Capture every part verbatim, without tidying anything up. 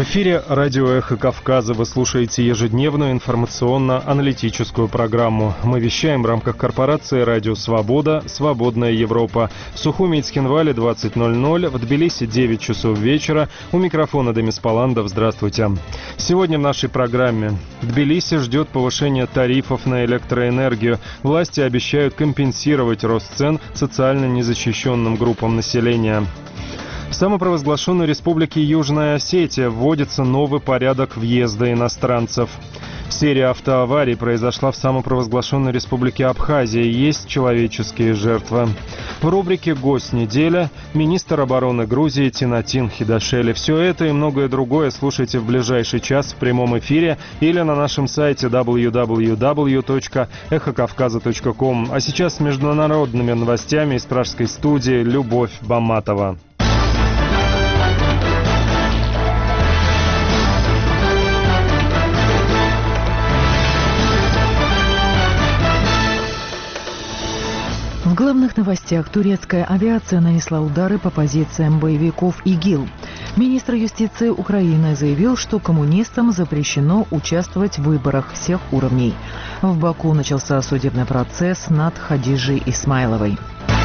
эфире радио «Эхо Кавказа». Вы слушаете ежедневную информационно-аналитическую программу. Мы вещаем в рамках корпорации «Радио Свобода. Свободная Европа». В Сухуми и Цхинвале двадцать ноль ноль, в Тбилиси девять часов вечера. У микрофона Демис Паландов. Здравствуйте. Сегодня в нашей программе. Тбилиси ждет повышения тарифов на электроэнергию. Власти обещают компенсировать рост цен социально незащищенным группам населения. В самопровозглашенной республике Южная Осетия вводится новый порядок въезда иностранцев. Серия автоаварий произошла в самопровозглашенной республике Абхазия. Есть человеческие жертвы. В рубрике «Гость недели» министр обороны Грузии Тинатин Хидашели. Все это и многое другое слушайте в ближайший час в прямом эфире или на нашем сайте дабл ю дабл ю дабл ю точка эхо кавказа точка ком. А сейчас с международными новостями из пражской студии Любовь Баматова. В главных новостях: турецкая авиация нанесла удары по позициям боевиков ИГИЛ. Министр юстиции Украины заявил, что коммунистам запрещено участвовать в выборах всех уровней. В Баку начался судебный процесс над Хадижей Исмайловой.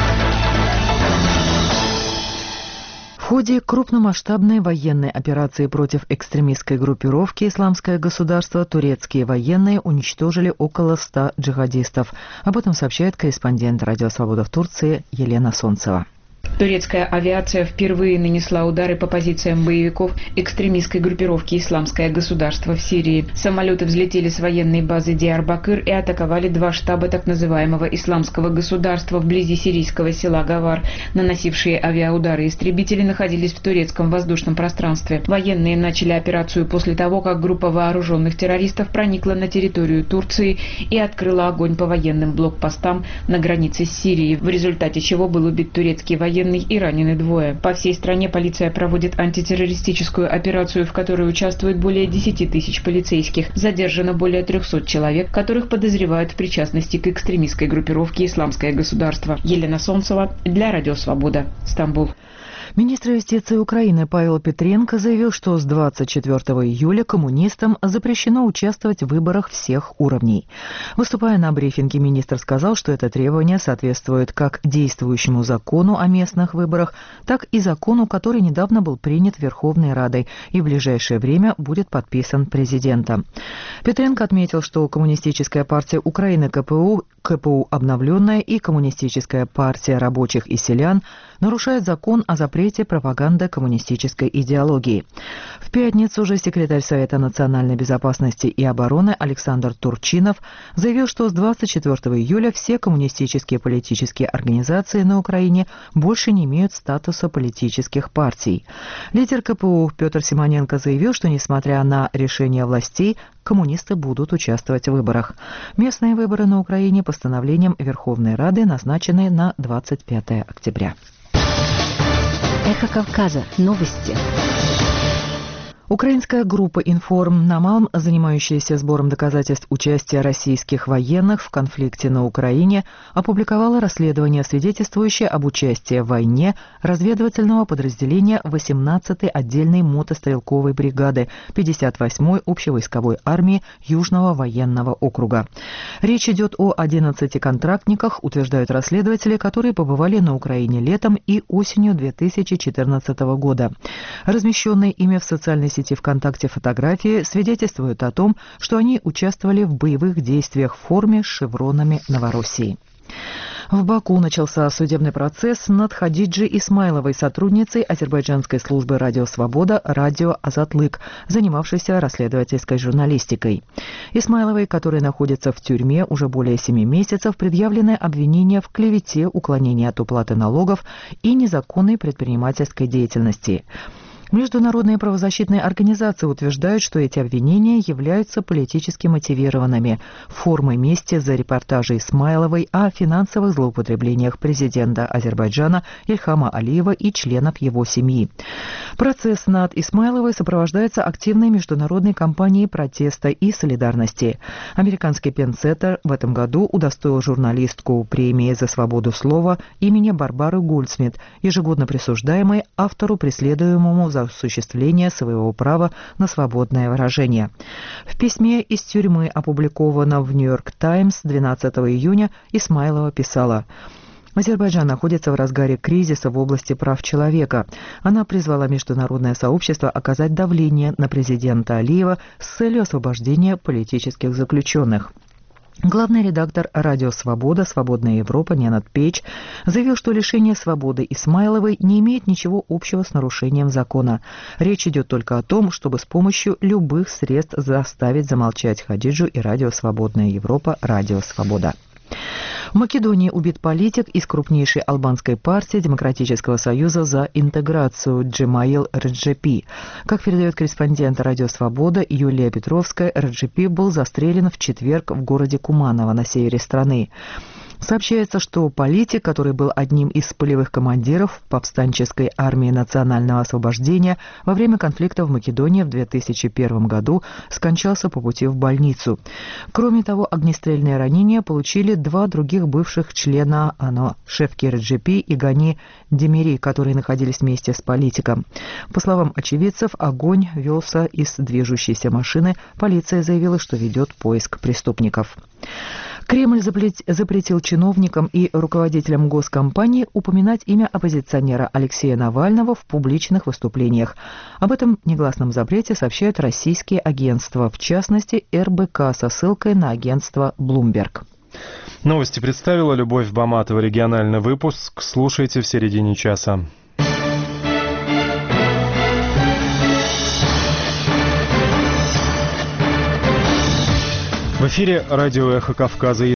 В ходе крупномасштабной военной операции против экстремистской группировки «Исламское государство» турецкие военные уничтожили около ста джихадистов. Об этом сообщает корреспондент «Радио Свобода» в Турции Елена Солнцева. Турецкая авиация впервые нанесла удары по позициям боевиков экстремистской группировки «Исламское государство» в Сирии. Самолеты взлетели с военной базы Диарбакыр и атаковали два штаба так называемого «Исламского государства» вблизи сирийского села Гавар. Наносившие авиаудары истребители находились в турецком воздушном пространстве. Военные начали операцию после того, как группа вооруженных террористов проникла на территорию Турции и открыла огонь по военным блокпостам на границе с Сирией, в результате чего был убит турецкий военный и ранены двое. По всей стране полиция проводит антитеррористическую операцию, в которой участвует более десяти тысяч полицейских. Задержано более трехсот человек, которых подозревают в причастности к экстремистской группировке «Исламское государство». Елена Солнцева для Радио Свобода, Стамбул. Министр юстиции Украины Павел Петренко заявил, что с двадцать четвёртого июля коммунистам запрещено участвовать в выборах всех уровней. Выступая на брифинге, министр сказал, что это требование соответствует как действующему закону о местных выборах, так и закону, который недавно был принят Верховной Радой и в ближайшее время будет подписан президентом. Петренко отметил, что Коммунистическая партия Украины КПУ, КПУ обновленная и Коммунистическая партия рабочих и селян нарушают закон о запрете пропаганды коммунистической идеологии. В пятницу же секретарь Совета национальной безопасности и обороны Александр Турчинов заявил, что с двадцать четвёртого июля все коммунистические политические организации на Украине больше не имеют статуса политических партий. Лидер КПУ Петр Симоненко заявил, что несмотря на решение властей, коммунисты будут участвовать в выборах. Местные выборы на Украине постановлением Верховной Рады назначены на двадцать пятое октября. Эхо Кавказа. Новости. Украинская группа «Информ Намалм», занимающаяся сбором доказательств участия российских военных в конфликте на Украине, опубликовала расследование, свидетельствующее об участии в войне разведывательного подразделения восемнадцатой отдельной мотострелковой бригады пятьдесят восьмой общевойсковой армии Южного военного округа. Речь идет о одиннадцати контрактниках, утверждают расследователи, которые побывали на Украине летом и осенью две тысячи четырнадцатого года. Размещенные ими в социальной сети ВКонтакте фотографии свидетельствуют о том, что они участвовали в боевых действиях в форме с шевронами Новороссии. В Баку начался судебный процесс над Хадиджей Исмайловой, сотрудницей азербайджанской службы «Радио Свобода» «Радио Азатлык», занимавшейся расследовательской журналистикой. Исмайловой, которая находится в тюрьме уже более семи месяцев, предъявлены обвинения в клевете, уклонении от уплаты налогов и незаконной предпринимательской деятельности. Международные правозащитные организации утверждают, что эти обвинения являются политически мотивированными, формой мести за репортажи Исмайловой о финансовых злоупотреблениях президента Азербайджана Ильхама Алиева и членов его семьи. Процесс над Исмайловой сопровождается активной международной кампанией протеста и солидарности. Американский Пенн-Центр в этом году удостоил журналистку премии за свободу слова имени Барбары Гольдсмит, ежегодно присуждаемой автору, преследуемому за за осуществление своего права на свободное выражение. В письме из тюрьмы, опубликованном в «Нью-Йорк Таймс» двенадцатого июня, Исмайлова писала: «Азербайджан находится в разгаре кризиса в области прав человека. Она призвала международное сообщество оказать давление на президента Алиева с целью освобождения политических заключенных». Главный редактор «Радио Свобода», «Свободная Европа» Ненад Пейдж заявил, что лишение свободы Исмайловой не имеет ничего общего с нарушением закона. Речь идет только о том, чтобы с помощью любых средств заставить замолчать Хадиджу и «Радио Свободная Европа», «Радио Свобода». В Македонии убит политик из крупнейшей албанской партии Демократического союза за интеграцию Джемаил Реджепи. Как передает корреспондент «Радио Свобода» Юлия Петровская, Реджепи был застрелен в четверг в городе Куманово на севере страны. Сообщается, что политик, который был одним из полевых командиров повстанческой армии национального освобождения во время конфликта в Македонии в две тысячи первом году, скончался по пути в больницу. Кроме того, огнестрельные ранения получили два других бывших члена АНО – Шевки Реджепи и Гани Демири, которые находились вместе с политиком. По словам очевидцев, огонь велся из движущейся машины. Полиция заявила, что ведет поиск преступников. Кремль запретил чиновникам и руководителям госкомпаний упоминать имя оппозиционера Алексея Навального в публичных выступлениях. Об этом негласном запрете сообщают российские агентства, в частности эр бэ ка со ссылкой на агентство Bloomberg. Новости представила Любовь Баматова. Региональный выпуск слушайте в середине часа. В эфире радио «Эхо Кавказа».